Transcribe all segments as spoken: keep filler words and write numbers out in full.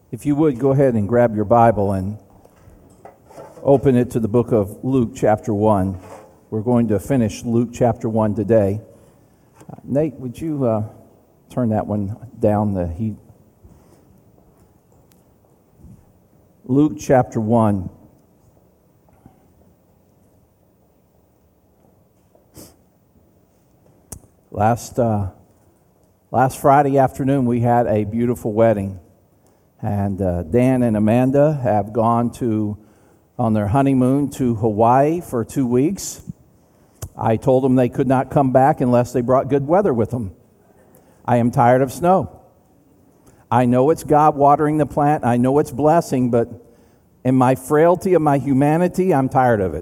If you would, go ahead and grab your Bible and open it to the book of Luke chapter one. We're going to finish Luke chapter one today. Uh, Nate, would you uh, turn that one down? The heat. Luke chapter one. Last uh, last Friday afternoon, we had a beautiful wedding. And uh, Dan and Amanda have gone to on their honeymoon to Hawaii for two weeks. I told them they could not come back unless they brought good weather with them. I am tired of snow. I know it's God watering the plant. I know it's blessing, but in my frailty of my humanity, I'm tired of it.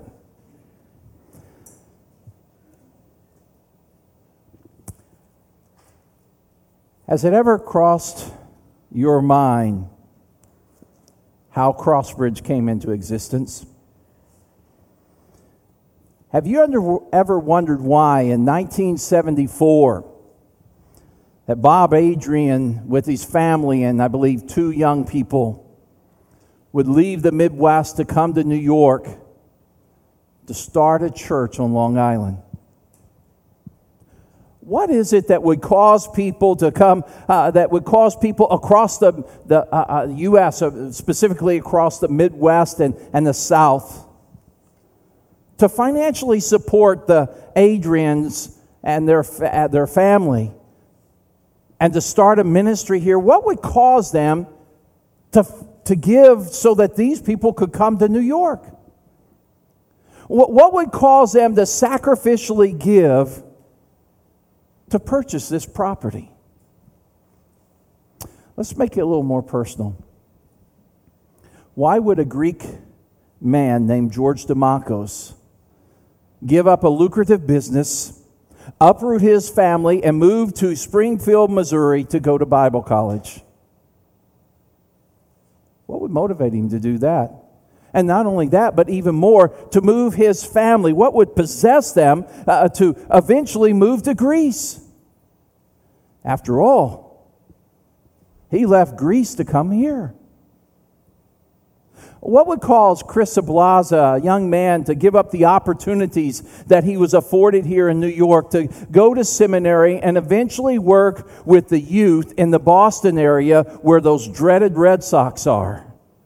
Has it ever crossed your mind how Crossbridge came into existence? Have you under, ever wondered why in nineteen seventy-four that Bob Adrian with his family and I believe two young people would leave the Midwest to come to New York to start a church on Long Island? What is it that would cause people to come, uh, that would cause people across the, the uh, uh, U S, uh, specifically across the Midwest and, and the South, to financially support the Adrians and their, fa- their family and to start a ministry here? What would cause them to, to give so that these people could come to New York? What, what would cause them to sacrificially give to purchase this property? Let's make it a little more personal. Why would a Greek man named George Demakos give up a lucrative business, uproot his family, and move to Springfield, Missouri to go to Bible college? What would motivate him to do that? And not only that, but even more, to move his family. What would possess them uh, to eventually move to Greece? After all, he left Greece to come here. What would cause Chris Ablaza, a young man, to give up the opportunities that he was afforded here in New York to go to seminary and eventually work with the youth in the Boston area where those dreaded Red Sox are?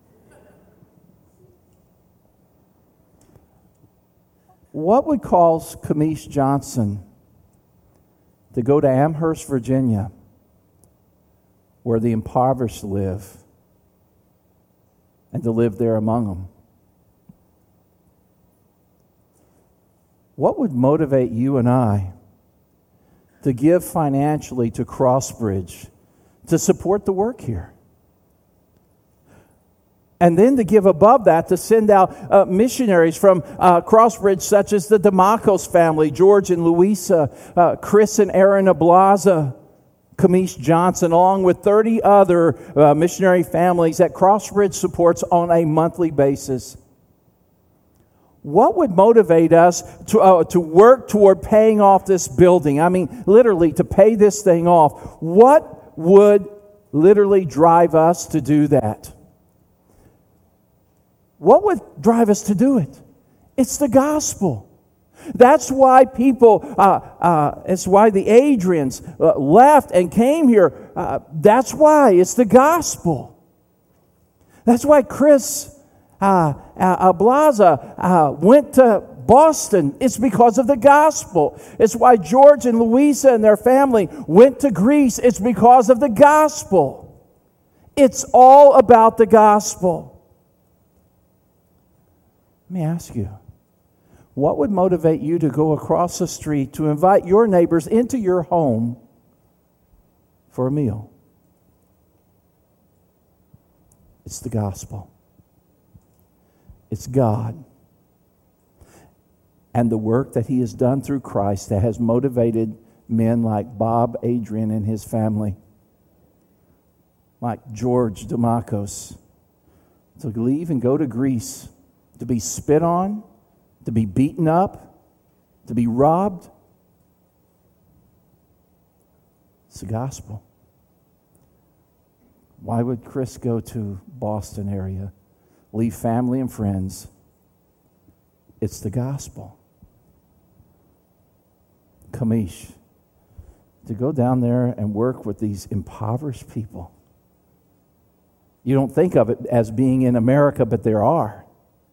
What would cause Kamish Johnson to go to Amherst, Virginia, where the impoverished live, and to live there among them? What would motivate you and I to give financially to Crossbridge to support the work here? And then to give above that, to send out uh, missionaries from uh, Crossbridge, such as the Demakos family, George and Louisa, uh, Chris and Aaron Ablaza, Kamish Johnson, along with thirty other uh, missionary families that Crossbridge supports on a monthly basis. What would motivate us to, uh, to work toward paying off this building? I mean, literally, to pay this thing off. What would literally drive us to do that? What would drive us to do it? It's the gospel. That's why people, uh, uh, it's why the Adrians uh, left and came here. Uh, that's why. It's the gospel. That's why Chris uh, uh, Ablaza uh, went to Boston. It's because of the gospel. It's why George and Louisa and their family went to Greece. It's because of the gospel. It's all about the gospel. Let me ask you, what would motivate you to go across the street to invite your neighbors into your home for a meal? It's the gospel. It's God and the work that He has done through Christ that has motivated men like Bob Adrian and his family, like George Demakos, to leave and go to Greece, to be spit on, to be beaten up, to be robbed. It's the gospel. Why would Chris go to Boston area, leave family and friends? It's the gospel. Kamish, to go down there and work with these impoverished people. You don't think of it as being in America, but there are.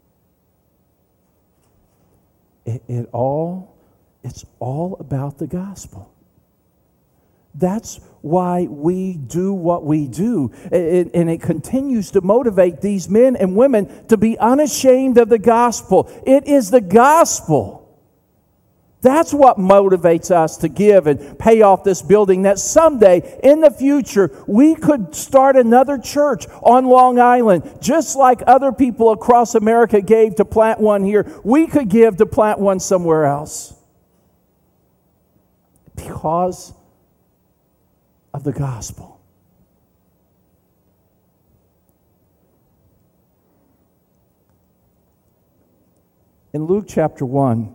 It, it all, it's all about the gospel. That's why we do what we do. It, and it continues to motivate these men and women to be unashamed of the gospel. It is the gospel. That's what motivates us to give and pay off this building, that someday in the future we could start another church on Long Island, just like other people across America gave to plant one here. We could give to plant one somewhere else. Because of the gospel. In Luke chapter one,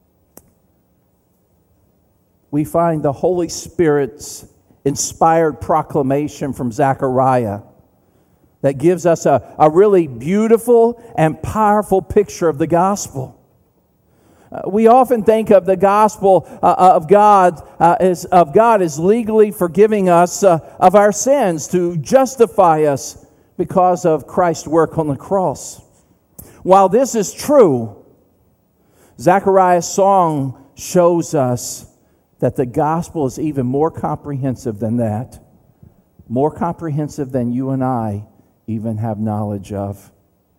we find the Holy Spirit's inspired proclamation from Zechariah that gives us a, a really beautiful and powerful picture of the gospel. Uh, we often think of the gospel uh, of God uh, as of God as legally forgiving us uh, of our sins, to justify us because of Christ's work on the cross. While this is true, Zechariah's song shows us that the gospel is even more comprehensive than that, more comprehensive than you and I even have knowledge of.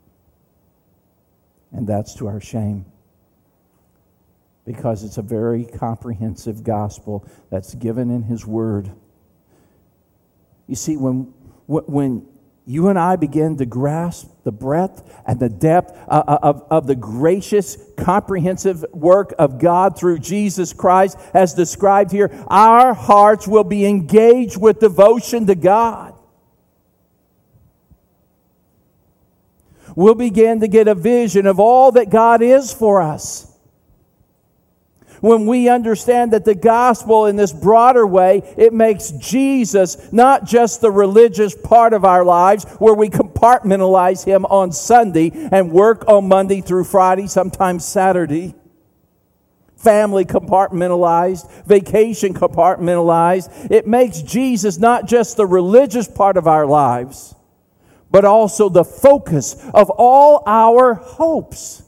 And that's to our shame, because it's a very comprehensive gospel that's given in His Word. You see, when when you and I begin to grasp the breadth and the depth of, of the gracious, comprehensive work of God through Jesus Christ, as described here, our hearts will be engaged with devotion to God. We'll begin to get a vision of all that God is for us. When we understand that the gospel in this broader way, it makes Jesus not just the religious part of our lives where we compartmentalize Him on Sunday and work on Monday through Friday, sometimes Saturday. Family compartmentalized, vacation compartmentalized. It makes Jesus not just the religious part of our lives, but also the focus of all our hopes.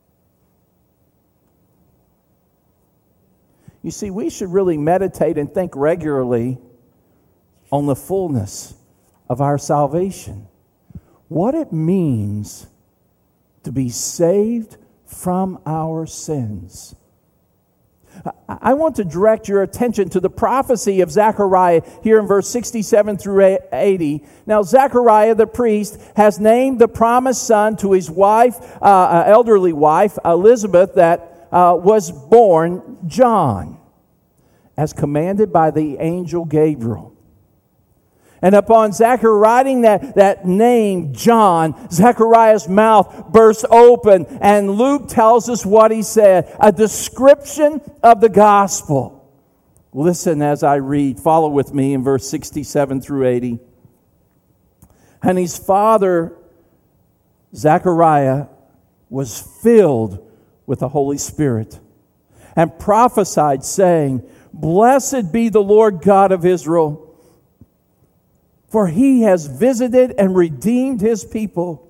You see, we should really meditate and think regularly on the fullness of our salvation. What it means to be saved from our sins. I want to direct your attention to the prophecy of Zechariah here in verse sixty-seven through eighty. Now, Zechariah the priest has named the promised son to his wife, uh, elderly wife, Elizabeth, that Uh, was born John, as commanded by the angel Gabriel. And upon Zechariah writing that, that name, John, Zechariah's mouth burst open, and Luke tells us what he said, a description of the gospel. Listen as I read, follow with me in verse sixty-seven through eighty. And his father, Zechariah, was filled with the Holy Spirit, and prophesied, saying, Blessed be the Lord God of Israel, for He has visited and redeemed His people,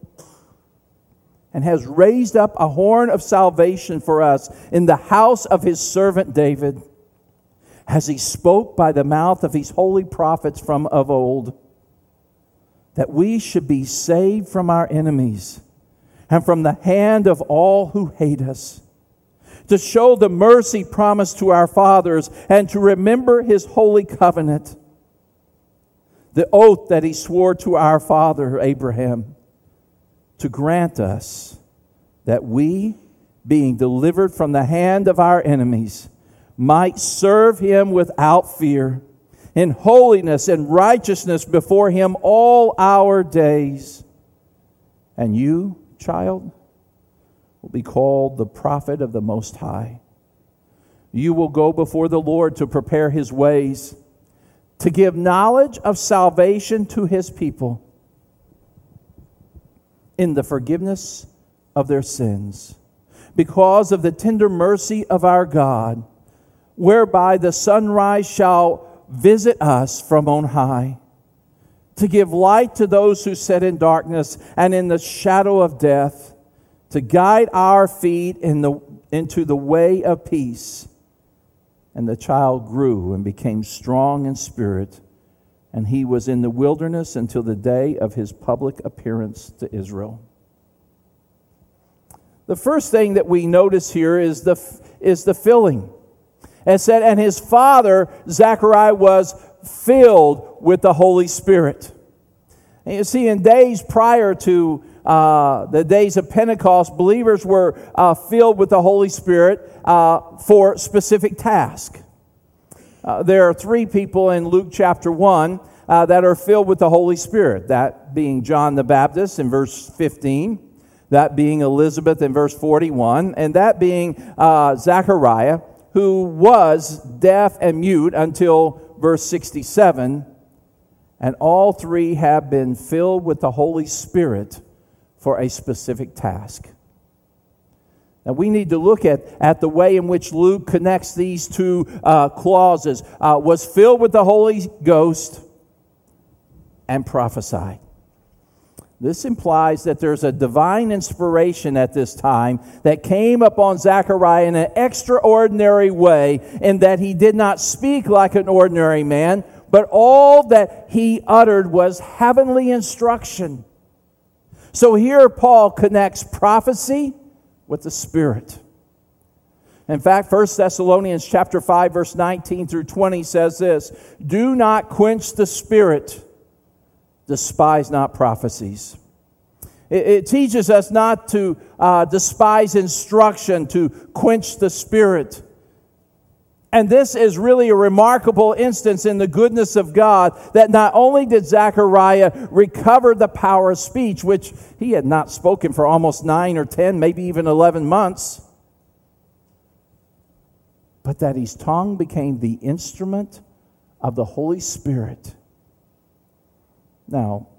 and has raised up a horn of salvation for us in the house of His servant David, as He spoke by the mouth of His holy prophets from of old, that we should be saved from our enemies, and from the hand of all who hate us, to show the mercy promised to our fathers, and to remember His holy covenant, the oath that He swore to our father Abraham, to grant us that we, being delivered from the hand of our enemies, might serve Him without fear, in holiness and righteousness before Him all our days. And you, child, will be called the prophet of the Most High. You will go before the Lord to prepare His ways, to give knowledge of salvation to his people in the forgiveness of their sins, because of the tender mercy of our God, whereby the sunrise shall visit us from on high, to give light to those who sit in darkness and in the shadow of death, to guide our feet in the, into the way of peace. And the child grew and became strong in spirit, and he was in the wilderness until the day of his public appearance to Israel. The first thing that we notice here is the, is the filling. It said, and his father, Zechariah, was filled with the Holy Spirit. And you see, in days prior to uh, the days of Pentecost, believers were uh, filled with the Holy Spirit uh, for specific tasks. Uh, there are three people in Luke chapter one uh, that are filled with the Holy Spirit. That being John the Baptist in verse fifteen. That being Elizabeth in verse forty-one. And that being uh, Zechariah, who was deaf and mute until verse sixty-seven. And all three have been filled with the Holy Spirit for a specific task. Now we need to look at, at the way in which Luke connects these two uh, clauses. Uh, was filled with the Holy Ghost and prophesied. This implies that there's a divine inspiration at this time that came upon Zechariah in an extraordinary way, in that he did not speak like an ordinary man, but all that he uttered was heavenly instruction. So here Paul connects prophecy with the Spirit. In fact, First Thessalonians chapter five, verse nineteen through twenty says this, do not quench the Spirit, despise not prophecies. It, it teaches us not to uh, despise instruction, to quench the Spirit. And this is really a remarkable instance in the goodness of God, that not only did Zechariah recover the power of speech, which he had not spoken for almost nine or ten, maybe even eleven months, but that his tongue became the instrument of the Holy Spirit. Now,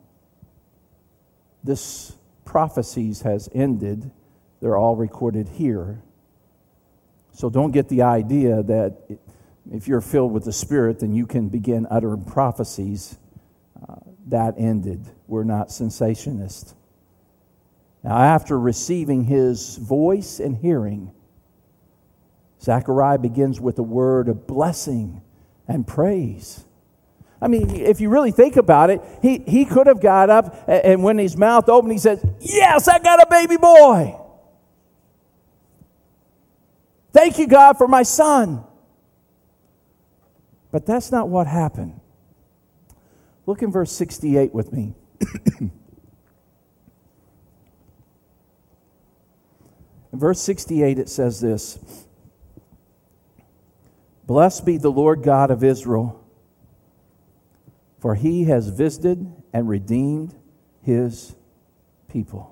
this prophecies has ended. They're all recorded here. So don't get the idea that if you're filled with the Spirit, then you can begin uttering prophecies. Uh, that ended. We're not cessationists. Now, after receiving his voice and hearing, Zechariah begins with a word of blessing and praise. I mean, if you really think about it, he, he could have got up, and when his mouth opened, he said, yes, I got a baby boy. Thank you, God, for my son. But that's not what happened. Look in verse sixty-eight with me. In verse sixty-eight, it says this, blessed be the Lord God of Israel, for he has visited and redeemed his people,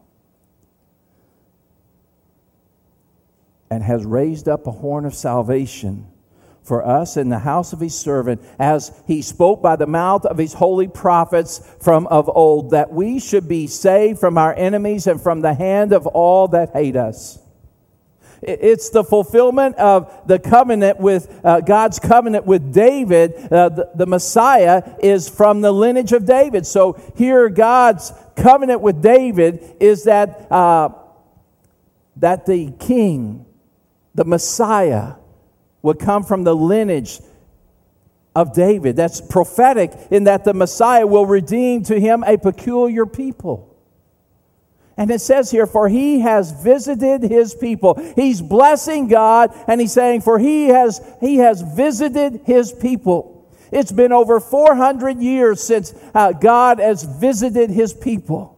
and has raised up a horn of salvation for us in the house of his servant, as he spoke by the mouth of his holy prophets from of old, that we should be saved from our enemies and from the hand of all that hate us. It's the fulfillment of the covenant with uh, God's covenant with David. Uh, the, the Messiah is from the lineage of David. So here God's covenant with David is that uh, that the king, the Messiah, would come from the lineage of David. That's prophetic in that the Messiah will redeem to him a peculiar people. And it says here, for he has visited his people. He's blessing God, and he's saying, for he has, he has visited his people. It's been over four hundred years since uh, God has visited his people.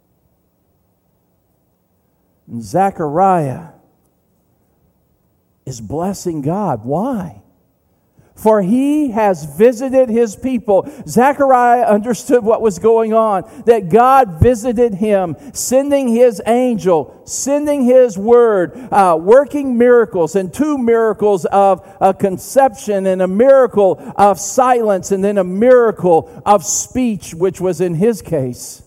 And Zechariah is blessing God. Why? For he has visited his people. Zechariah understood what was going on, that God visited him, sending his angel, sending his word, uh, working miracles, and two miracles of a conception, and a miracle of silence, and then a miracle of speech, which was in his case.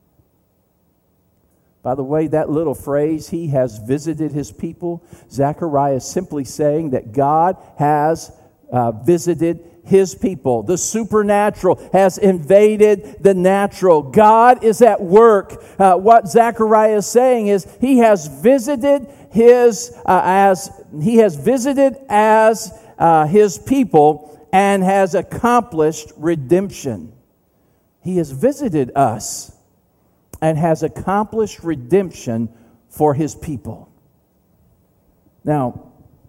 By the way, that little phrase, he has visited his people, Zechariah is simply saying that God has Uh, visited his people. The supernatural has invaded the natural. God is at work. Uh, what Zechariah is saying is he has visited his uh, as he has visited as uh, his people and has accomplished redemption. He has visited us and has accomplished redemption for his people. Now,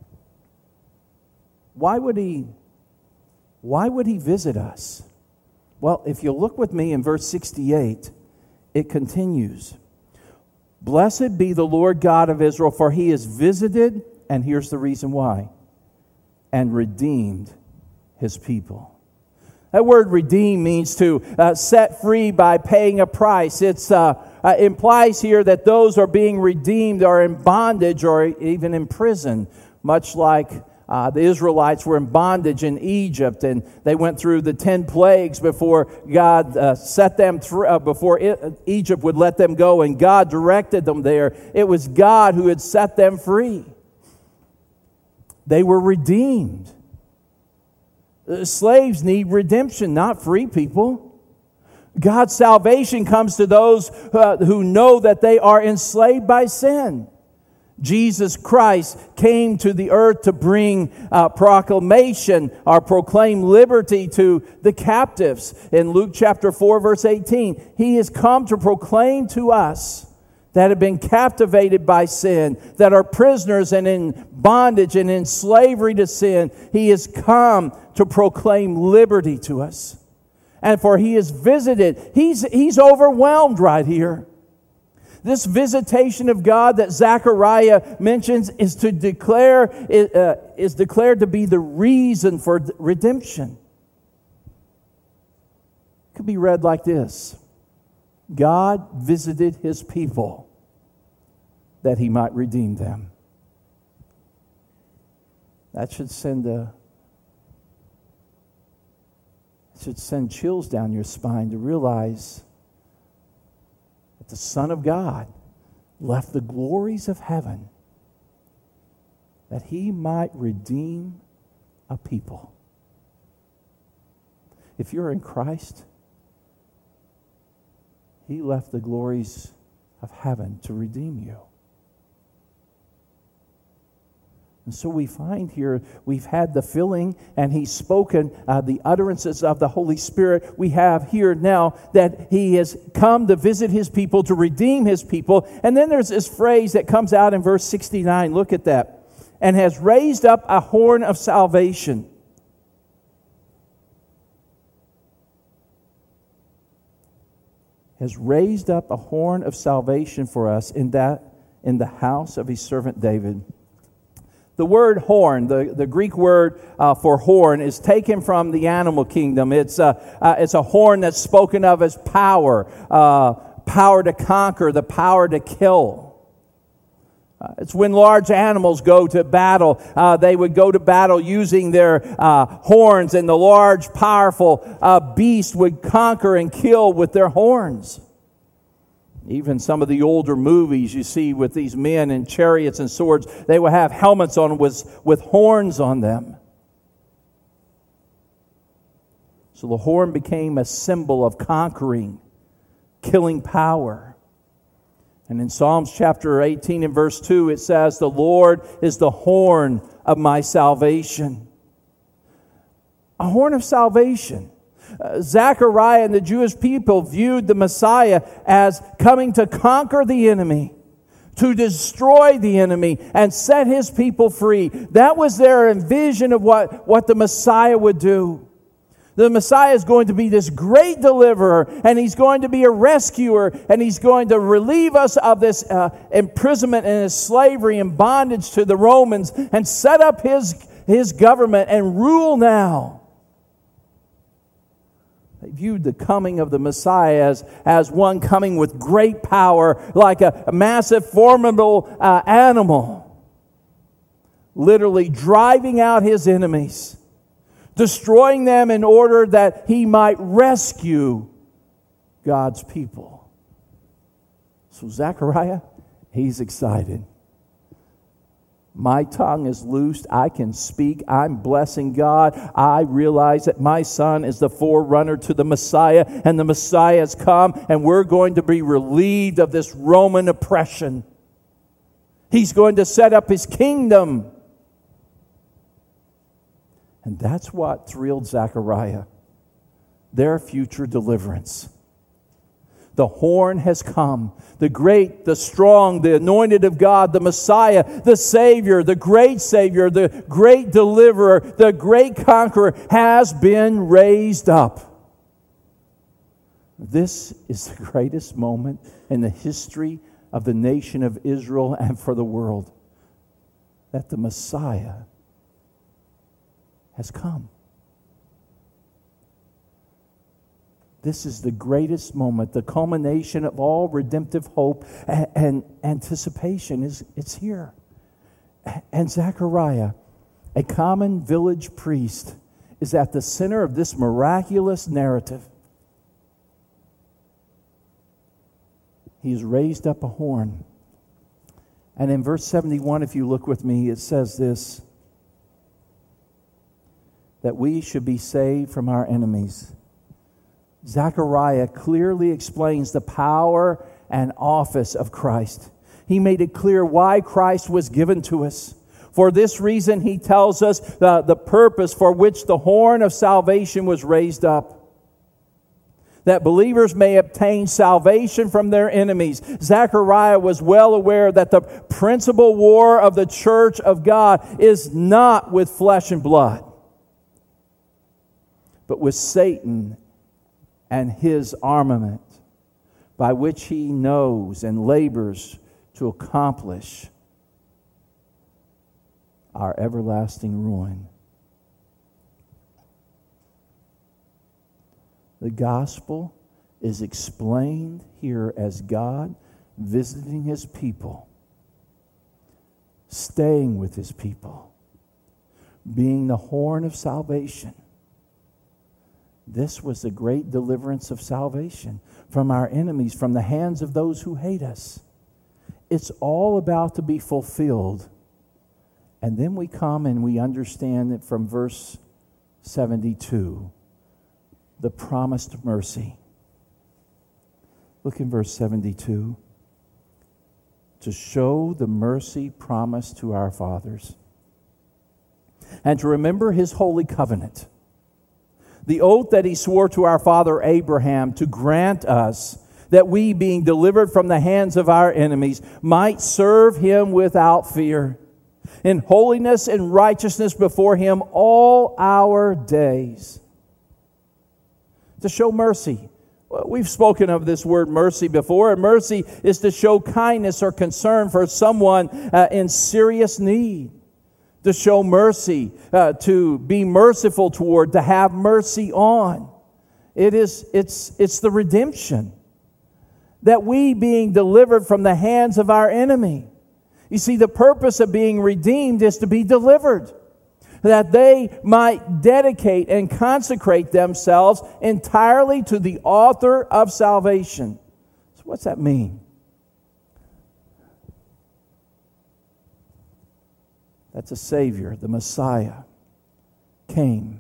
Why would he, why would he visit us? Well, if you look with me in verse sixty-eight, it continues. Blessed be the Lord God of Israel, for he has visited, and here's the reason why, and redeemed his people. That word redeem means to uh, set free by paying a price. It uh, uh, implies here that those are being redeemed are in bondage or even in prison, much like Uh, the Israelites were in bondage in Egypt, and they went through the ten plagues before God uh, set them through, uh, before it, Egypt would let them go, and God directed them there. It was God who had set them free. They were redeemed. Uh, slaves need redemption, not free people. God's salvation comes to those uh, who know that they are enslaved by sin. Jesus Christ came to the earth to bring uh, proclamation or proclaim liberty to the captives. In Luke chapter four, verse eighteen, he has come to proclaim to us that have been captivated by sin, that are prisoners and in bondage and in slavery to sin. He has come to proclaim liberty to us. And for he is visited, he's, he's overwhelmed right here. This visitation of God that Zechariah mentions is to declare uh, is declared to be the reason for redemption. It could be read like this: God visited his people that he might redeem them. That should send a should send chills down your spine to realize that the Son of God left the glories of heaven that he might redeem a people. If you're in Christ, he left the glories of heaven to redeem you. And so we find here, we've had the filling and he's spoken uh, the utterances of the Holy Spirit. We have here now that he has come to visit his people, to redeem his people. And then there's this phrase that comes out in verse sixty-nine. Look at that. And has raised up a horn of salvation. Has raised up a horn of salvation for us in that in the house of his servant David. The word horn, the, the Greek word uh, for horn, is taken from the animal kingdom. It's a, uh, it's a horn that's spoken of as power, uh, power to conquer, the power to kill. Uh, it's when large animals go to battle. Uh, they would go to battle using their uh, horns, and the large, powerful uh, beast would conquer and kill with their horns. Even some of the older movies you see with these men in chariots and swords, they will have helmets on with, with horns on them. So the horn became a symbol of conquering, killing power. And in Psalms chapter eighteen and verse two, it says, "The Lord is the horn of my salvation." A horn of salvation. Uh, Zechariah and the Jewish people viewed the Messiah as coming to conquer the enemy, to destroy the enemy, and set his people free. That was their vision of what, what the Messiah would do. The Messiah is going to be this great deliverer, and he's going to be a rescuer, and he's going to relieve us of this uh, imprisonment and his slavery and bondage to the Romans, and set up his his government and rule now. They viewed the coming of the Messiah as, as one coming with great power, like a, a massive, formidable uh, animal, literally driving out his enemies, destroying them in order that he might rescue God's people. So Zechariah, he's excited. My tongue is loosed. I can speak. I'm blessing God. I realize that my son is the forerunner to the Messiah, and the Messiah has come, and we're going to be relieved of this Roman oppression. He's going to set up his kingdom. And that's what thrilled Zechariah, their future deliverance. The horn has come. The great, the strong, the anointed of God, the Messiah, the Savior, the great Savior, the great deliverer, the great conqueror has been raised up. This is the greatest moment in the history of the nation of Israel and for the world, that the Messiah has come. This is the greatest moment, the culmination of all redemptive hope and, and anticipation. Is it's here. And Zechariah, a common village priest, is at the center of this miraculous narrative. He's raised up a horn. And in verse seventy-one, if you look with me, it says this, that we should be saved from our enemies. Zechariah clearly explains the power and office of Christ. He made it clear why Christ was given to us. For this reason, he tells us the, the purpose for which the horn of salvation was raised up. That believers may obtain salvation from their enemies. Zechariah was well aware that the principal war of the church of God is not with flesh and blood, but with Satan and his armament, by which he knows and labors to accomplish our everlasting ruin. The gospel is explained here as God visiting his people, staying with his people, being the horn of salvation. This was the great deliverance of salvation from our enemies, from the hands of those who hate us. It's all about to be fulfilled. And then we come and we understand that from verse seventy-two, the promised mercy. Look in verse seventy-two. To show the mercy promised to our fathers, and to remember his holy covenant, the oath that he swore to our father Abraham, to grant us that we, being delivered from the hands of our enemies, might serve him without fear, in holiness and righteousness before him all our days. To show mercy. Well, we've spoken of this word mercy before, and mercy is to show kindness or concern for someone uh, in serious need. To show mercy, uh, to be merciful toward, to have mercy on. It is, it's, it's the redemption. That we, being delivered from the hands of our enemy. You see, the purpose of being redeemed is to be delivered. That they might dedicate and consecrate themselves entirely to the author of salvation. So what's that mean? That's a Savior, the Messiah, came,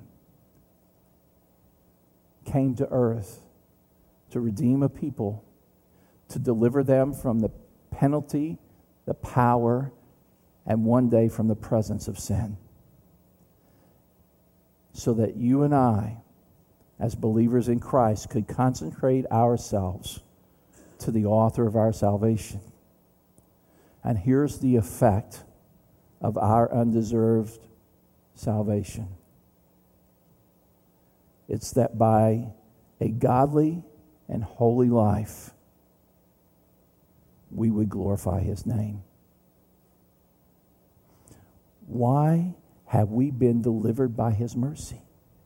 came to earth to redeem a people, to deliver them from the penalty, the power, and one day from the presence of sin. So that you and I, as believers in Christ, could consecrate ourselves to the author of our salvation. And here's the effect of our undeserved salvation. It's that by a godly and holy life, we would glorify his name. Why have we been delivered by his mercy.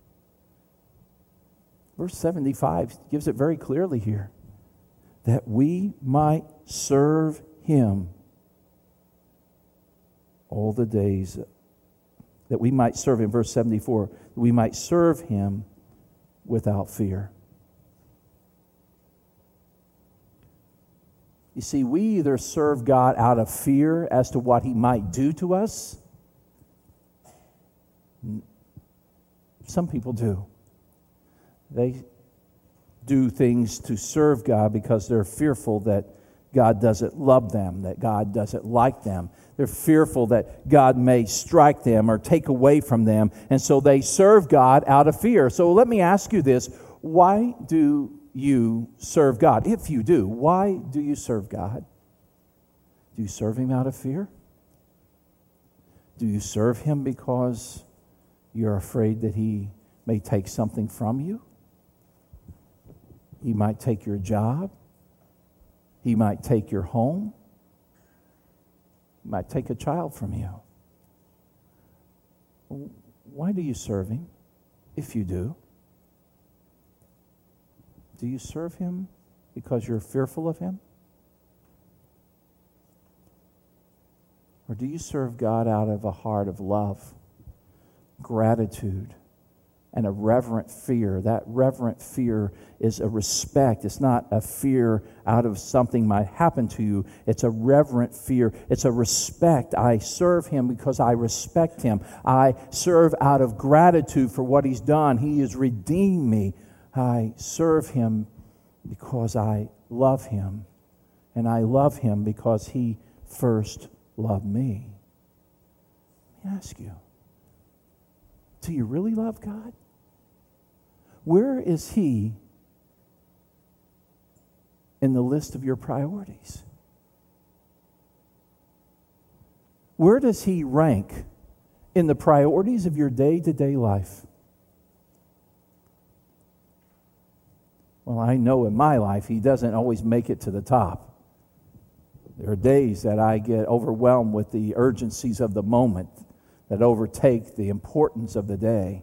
Verse seventy-five gives it very clearly here, that we might serve him all the days, that we might serve him, verse seventy-four, that we might serve him without fear. You see, we either serve God out of fear as to what he might do to us. Some people do. They do things to serve God because they're fearful that God doesn't love them, that God doesn't like them. They're fearful that God may strike them or take away from them, and so they serve God out of fear. So let me ask you this. Why do you serve God? If you do, why do you serve God? Do you serve him out of fear? Do you serve him because you're afraid that he may take something from you? He might take your job. He might take your home. He might take a child from you. Why do you serve him, if you do? Do you serve him because you're fearful of him? Or do you serve God out of a heart of love, gratitude, and a reverent fear? That reverent fear is a respect. It's not a fear out of something might happen to you. It's a reverent fear. It's a respect. I serve him because I respect him. I serve out of gratitude for what he's done. He has redeemed me. I serve him because I love him. And I love him because he first loved me. Let me ask you, do you really love God? Where is he in the list of your priorities? Where does he rank in the priorities of your day-to-day life? Well, I know in my life he doesn't always make it to the top. There are days that I get overwhelmed with the urgencies of the moment that overtake the importance of the day.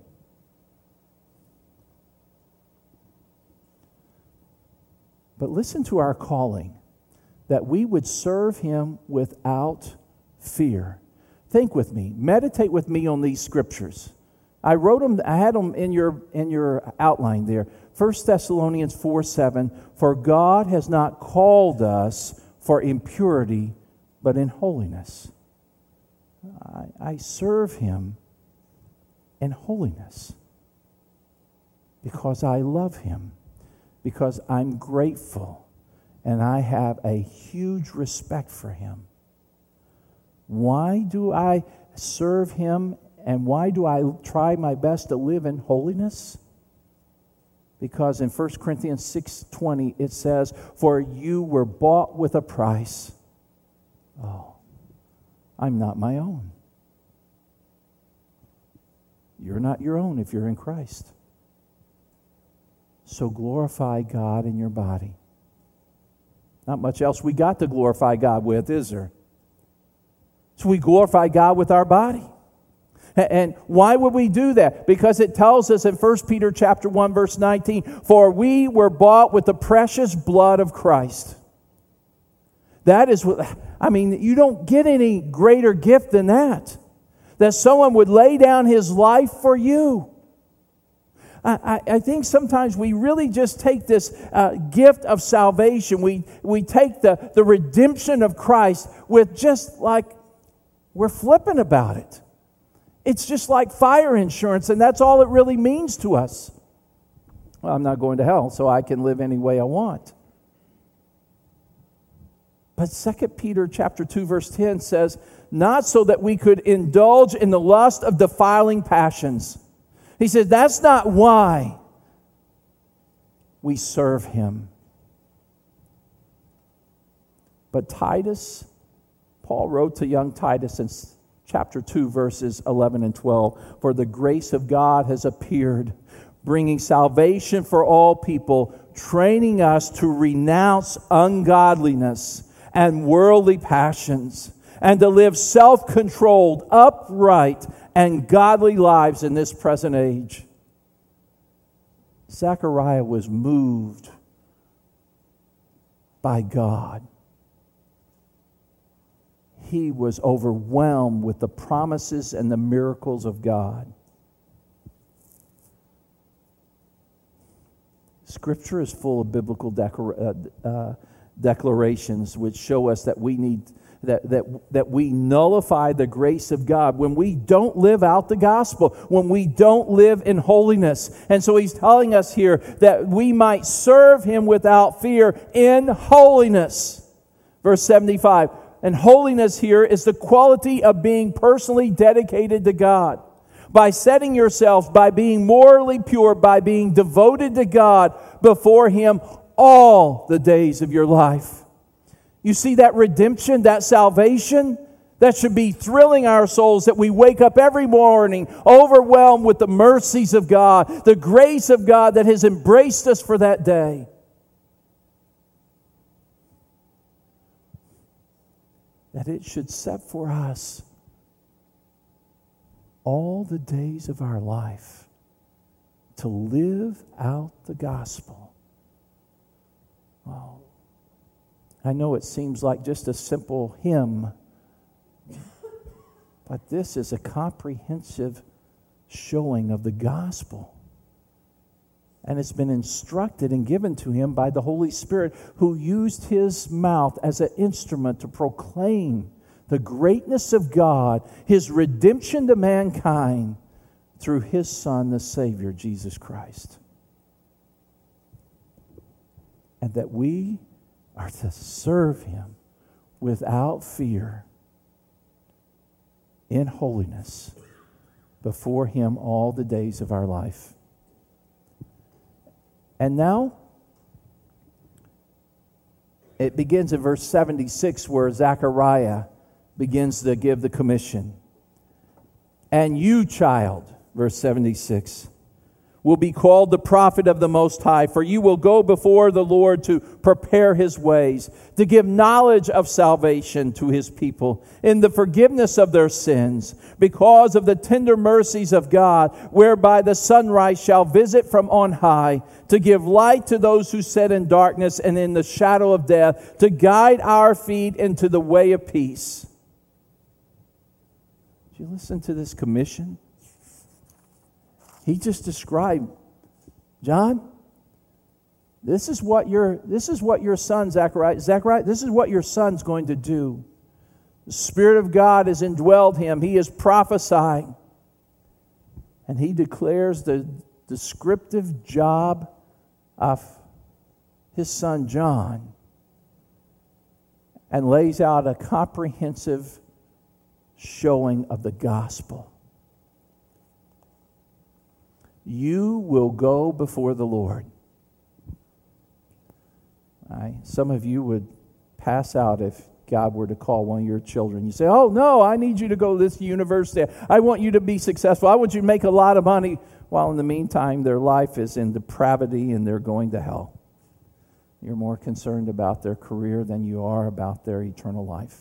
But listen to our calling, that we would serve him without fear. Think with me, meditate with me on these scriptures. I wrote them, I had them in your in your outline there. First Thessalonians four seven, for God has not called us for impurity, but in holiness. I, I serve him in holiness because I love him, because I'm grateful, and I have a huge respect for him. Why do I serve him, and why do I try my best to live in holiness? Because in First Corinthians six twenty it says, for you were bought with a price. Oh, I'm not my own. You're not your own if you're in Christ. So glorify God in your body. Not much else we got to glorify God with, is there? So we glorify God with our body. And why would we do that? Because it tells us in First Peter chapter one, verse nineteen, for we were bought with the precious blood of Christ. That is what, I mean, you don't get any greater gift than that. That someone would lay down his life for you. I, I think sometimes we really just take this uh, gift of salvation. We, we take the, the redemption of Christ with just like we're flippant about it. It's just like fire insurance, and that's all it really means to us. Well, I'm not going to hell, so I can live any way I want. But Second Peter chapter two, verse ten says, not so that we could indulge in the lust of defiling passions. He said, that's not why we serve him. But Titus, Paul wrote to young Titus in chapter two, verses eleven and twelve, for the grace of God has appeared, bringing salvation for all people, training us to renounce ungodliness and worldly passions, and to live self-controlled, upright, and godly lives in this present age. Zechariah was moved by God. He was overwhelmed with the promises and the miracles of God. Scripture is full of biblical decor- uh, uh, declarations which show us that we need that, that, that we nullify the grace of God when we don't live out the gospel, when we don't live in holiness. And so he's telling us here that we might serve him without fear in holiness. Verse seventy-five. And holiness here is the quality of being personally dedicated to God. By setting yourself, by being morally pure, by being devoted to God before him all the days of your life. You see that redemption, that salvation, that should be thrilling our souls, that we wake up every morning overwhelmed with the mercies of God, the grace of God that has embraced us for that day. That it should set for us all the days of our life to live out the gospel. Well, I know it seems like just a simple hymn, but this is a comprehensive showing of the gospel. And it's been instructed and given to him by the Holy Spirit, who used his mouth as an instrument to proclaim the greatness of God, his redemption to mankind through his Son, the Savior, Jesus Christ. And that we are to serve him without fear in holiness before him all the days of our life. And now, it begins in verse seventy-six where Zechariah begins to give the commission. And you, child, verse seventy-six, will be called the prophet of the Most High, for you will go before the Lord to prepare his ways, to give knowledge of salvation to his people in the forgiveness of their sins, because of the tender mercies of God, whereby the sunrise shall visit from on high, to give light to those who sit in darkness and in the shadow of death, to guide our feet into the way of peace. Did you listen to this commission? He just described, John, this is what your this is what your son Zechariah, Zechariah, this is what your son's going to do. The Spirit of God has indwelled him. He is prophesying. And he declares the descriptive job of his son John and lays out a comprehensive showing of the gospel. You will go before the Lord. Right? Some of you would pass out if God were to call one of your children. You say, oh, no, I need you to go to this university. I want you to be successful. I want you to make a lot of money. While in the meantime, their life is in depravity and they're going to hell. You're more concerned about their career than you are about their eternal life.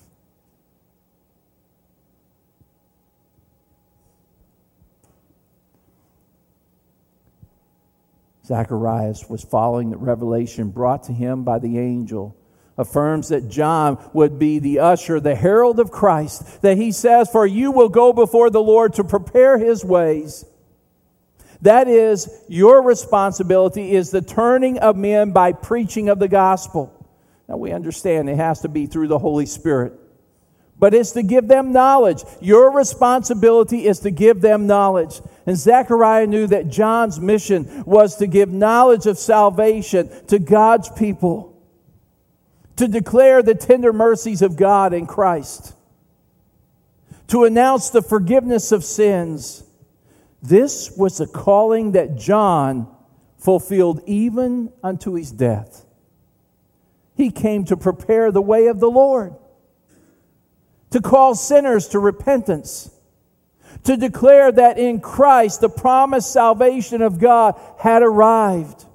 Zacharias was following the revelation brought to him by the angel. Affirms that John would be the usher, the herald of Christ. That he says, for you will go before the Lord to prepare his ways. That is, your responsibility is the turning of men by preaching of the gospel. Now we understand it has to be through the Holy Spirit. But it's to give them knowledge. Your responsibility is to give them knowledge. And Zechariah knew that John's mission was to give knowledge of salvation to God's people. To declare the tender mercies of God in Christ. To announce the forgiveness of sins. This was the calling that John fulfilled even unto his death. He came to prepare the way of the Lord. To call sinners to repentance. To declare that in Christ the promised salvation of God had arrived.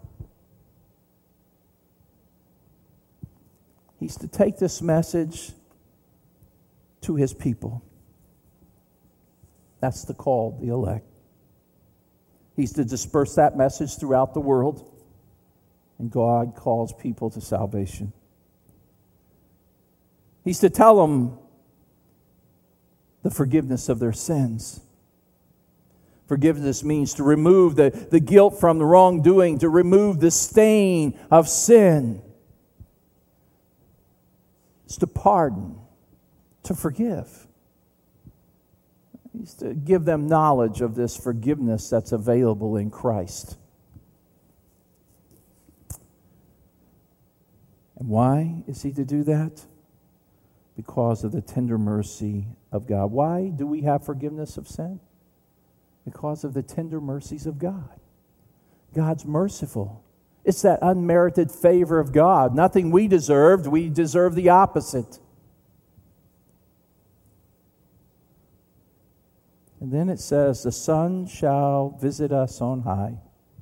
He's to take this message to his people. That's the call, the elect. He's to disperse that message throughout the world. And God calls people to salvation. He's to tell them the forgiveness of their sins. Forgiveness means to remove the, the guilt from the wrongdoing, to remove the stain of sin. It's to pardon, to forgive. He's to give them knowledge of this forgiveness that's available in Christ. And why is he to do that? Because of the tender mercy of God. Why do we have forgiveness of sin? Because of the tender mercies of God. God's merciful. It's that unmerited favor of God. Nothing we deserved. We deserve the opposite. And then it says, the sun shall visit us on high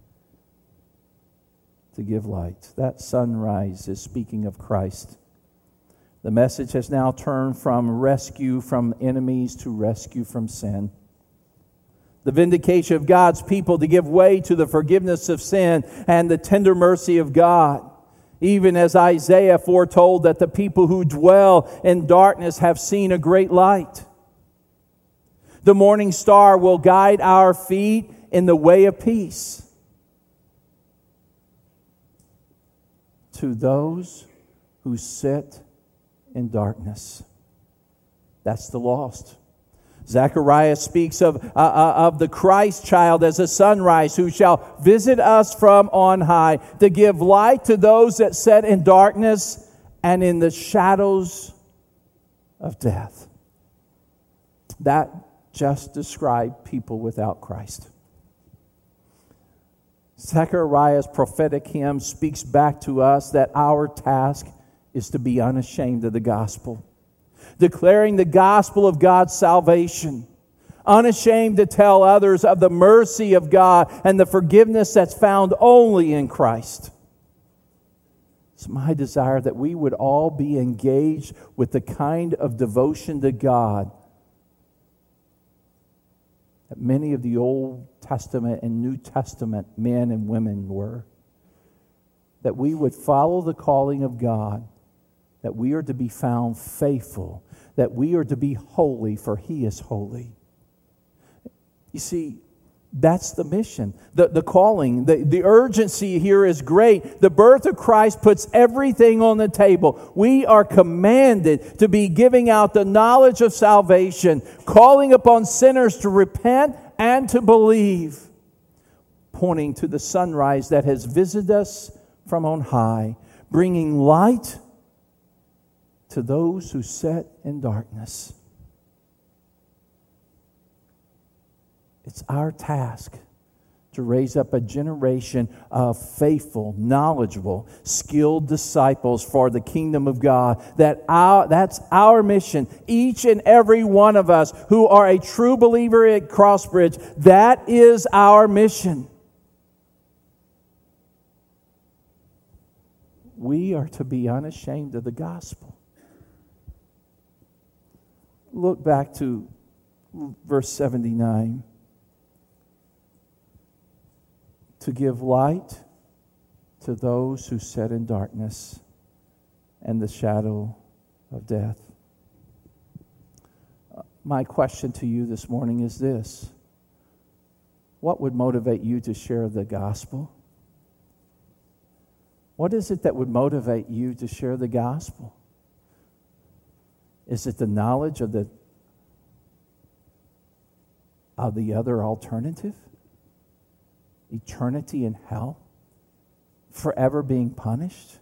to give light. That sunrise is speaking of Christ. The message has now turned from rescue from enemies to rescue from sin. The vindication of God's people to give way to the forgiveness of sin and the tender mercy of God. Even as Isaiah foretold that the people who dwell in darkness have seen a great light. The morning star will guide our feet in the way of peace. To those who sit in darkness. That's the lost. Zechariah speaks of, uh, uh, of the Christ child as a sunrise who shall visit us from on high to give light to those that sit in darkness and in the shadows of death. That just described people without Christ. Zechariah's prophetic hymn speaks back to us that our task is to be unashamed of the gospel. Declaring the gospel of God's salvation. Unashamed to tell others of the mercy of God and the forgiveness that's found only in Christ. It's my desire that we would all be engaged with the kind of devotion to God that many of the Old Testament and New Testament men and women were. That we would follow the calling of God. That we are to be found faithful. That we are to be holy, for He is holy. You see, that's the mission. The, the calling, the, the urgency here is great. The birth of Christ puts everything on the table. We are commanded to be giving out the knowledge of salvation, calling upon sinners to repent and to believe, pointing to the sunrise that has visited us from on high, bringing light to those who sit in darkness. It's our task to raise up a generation of faithful, knowledgeable, skilled disciples for the kingdom of God. That our, that's our mission. Each and every one of us who are a true believer at Crossbridge, that is our mission. We are to be unashamed of the gospel. Look back to verse seventy-nine. To give light to those who sit in darkness and the shadow of death. My question to you this morning is this. What would motivate you to share the gospel? What is it that would motivate you to share the gospel? Is it the knowledge of the of the other alternative? Eternity in hell? Forever being punished?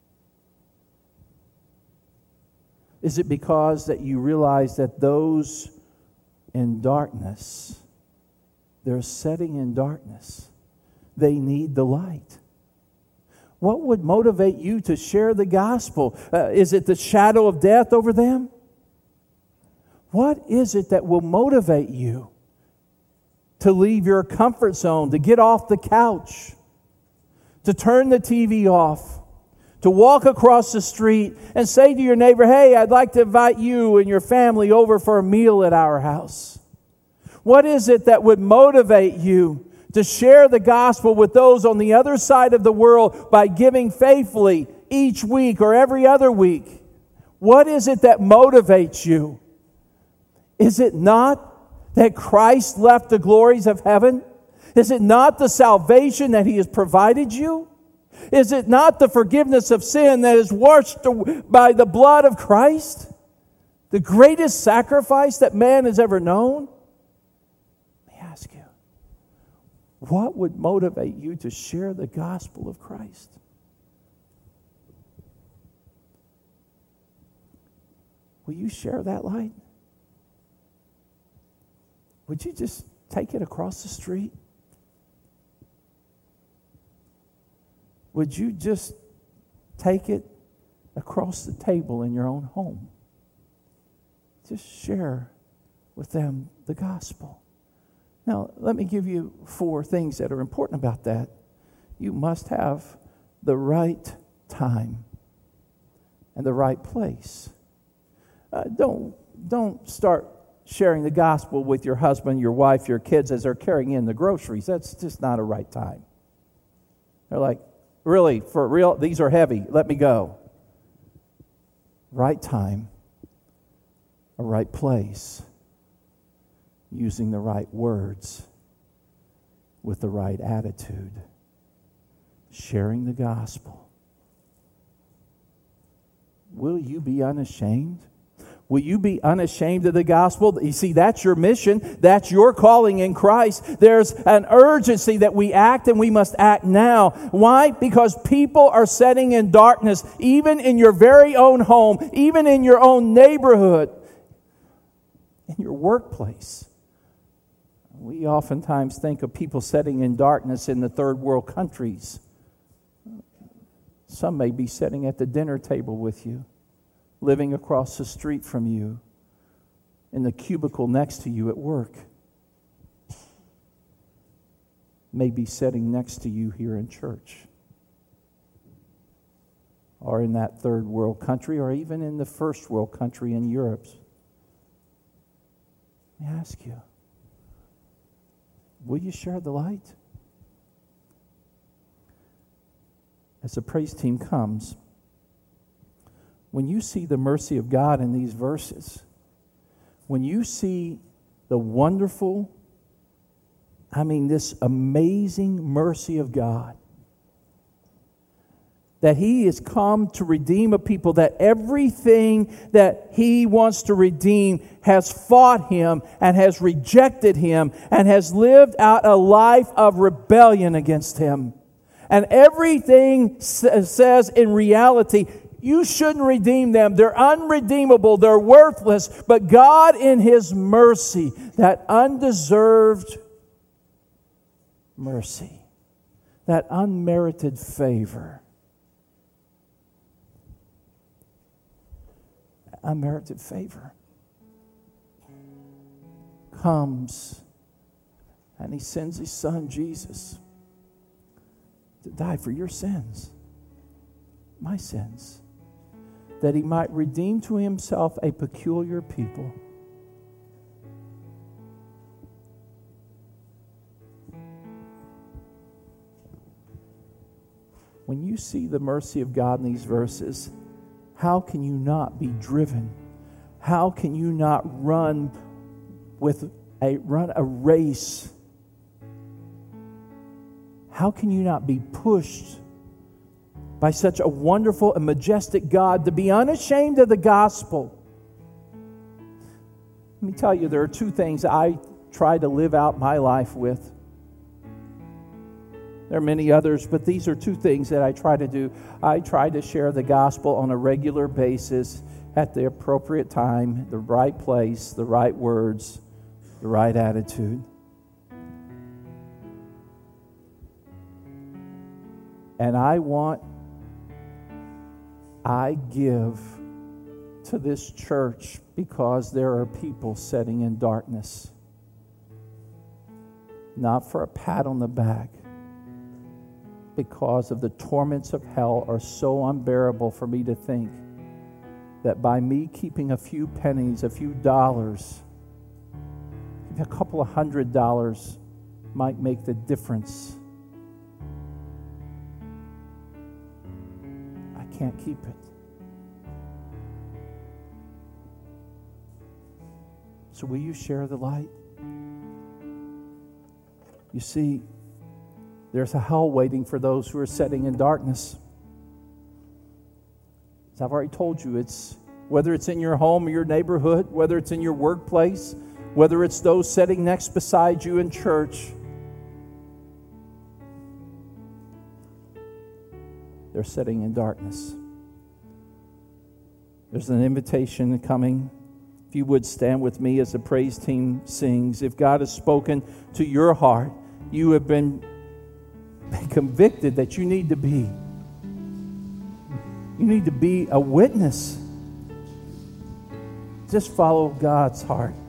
Is it because that you realize that those in darkness, they're sitting in darkness. They need the light. What would motivate you to share the gospel? Uh, is it the shadow of death over them? What is it that will motivate you to leave your comfort zone, to get off the couch, to turn the T V off, to walk across the street and say to your neighbor, hey, I'd like to invite you and your family over for a meal at our house? What is it that would motivate you to share the gospel with those on the other side of the world by giving faithfully each week or every other week? What is it that motivates you? Is it not that Christ left the glories of heaven? Is it not the salvation that He has provided you? Is it not the forgiveness of sin that is washed by the blood of Christ? The greatest sacrifice that man has ever known? Let me ask you, what would motivate you to share the gospel of Christ? Will you share that light? Would you just take it across the street? Would you just take it across the table in your own home? Just share with them the gospel. Now, let me give you four things that are important about that. You must have the right time and the right place. Uh, don't, don't start sharing the gospel with your husband, your wife, your kids as they're carrying in the groceries. That's just not a right time. They're like, really, for real, these are heavy. Let me go. Right time, a right place, using the right words with the right attitude, sharing the gospel. Will you be unashamed? Will you be unashamed of the gospel? You see, that's your mission. That's your calling in Christ. There's an urgency that we act, and we must act now. Why? Because people are sitting in darkness, even in your very own home, even in your own neighborhood, in your workplace. We oftentimes think of people sitting in darkness in the third world countries. Some may be sitting at the dinner table with you, living across the street from you, in the cubicle next to you at work, may be sitting next to you here in church, or in that third world country, or even in the first world country in Europe. Let me ask you, will you share the light? As the praise team comes, when you see the mercy of God in these verses, when you see the wonderful, I mean this amazing mercy of God, that He has come to redeem a people, that everything that He wants to redeem has fought Him and has rejected Him and has lived out a life of rebellion against Him. And everything says in reality, you shouldn't redeem them. They're unredeemable. They're worthless. But God, in His mercy, that undeserved mercy, that unmerited favor, unmerited favor, comes and He sends His Son, Jesus, to die for your sins, my sins, that He might redeem to Himself a peculiar people. When you see the mercy of God in these verses, how can you not be driven? How can you not run with a run a race? How can you not be pushed by such a wonderful and majestic God to be unashamed of the gospel? Let me tell you, there are two things I try to live out my life with. There are many others, but these are two things that I try to do. I try to share the gospel on a regular basis at the appropriate time, the right place, the right words, the right attitude. And I want, I give to this church because there are people sitting in darkness. Not for a pat on the back, because of the torments of hell are so unbearable for me to think that by me keeping a few pennies, a few dollars, a couple of hundred dollars might make the difference. I can't keep it. So will you share the light? You see, there's a hell waiting for those who are sitting in darkness. As I've already told you, it's whether it's in your home or your neighborhood, whether it's in your workplace, whether it's those sitting next beside you in church. They're sitting in darkness. There's an invitation coming. If you would stand with me as the praise team sings. If God has spoken to your heart, you have been convicted that you need to be. You need to be a witness. Just follow God's heart.